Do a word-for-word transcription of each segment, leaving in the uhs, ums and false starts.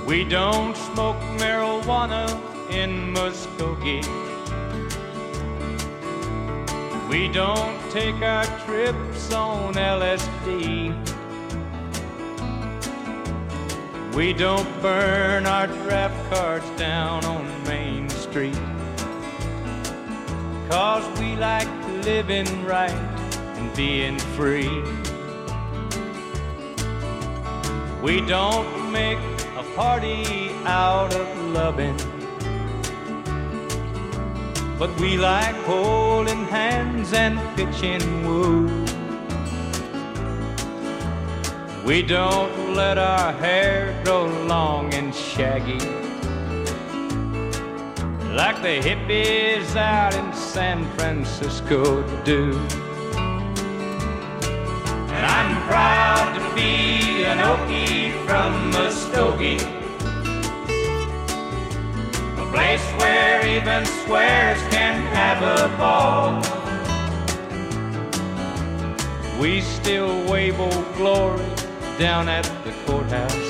We don't smoke marijuana in Muskogee. We don't take our trips on L S D. We don't burn our draft cards down on Main Street, 'cause we like living right and being free. We don't make a party out of loving, but we like holding hands and pitching woo. We don't let our hair grow long and shaggy like the hippies out in San Francisco do. And I'm proud to be an Okie from Muskogee, a place where even squares can have a ball. We still wave Old Glory down at the courthouse,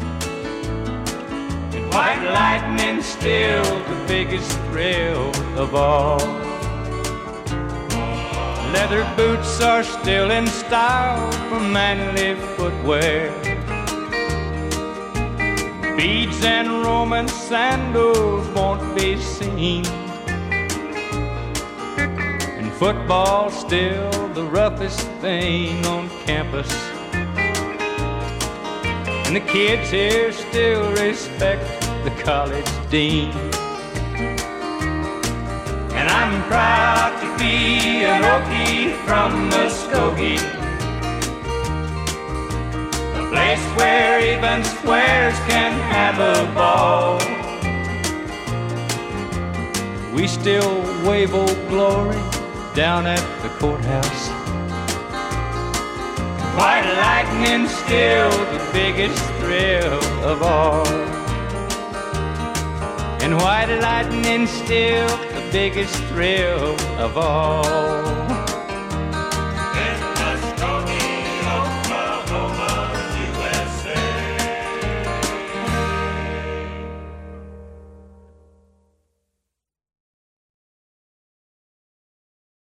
and white lightning's still the biggest thrill of all. Leather boots are still in style for manly footwear. Beads and Roman sandals won't be seen, and football's still the roughest thing on campus. And the kids here still respect the college dean. And I'm proud to be an Okie from Muskogee, a place where even squares can have a ball. We still wave Old Glory down at the courthouse. White lightning's still the biggest thrill of all. And white lightning's still the biggest thrill of all.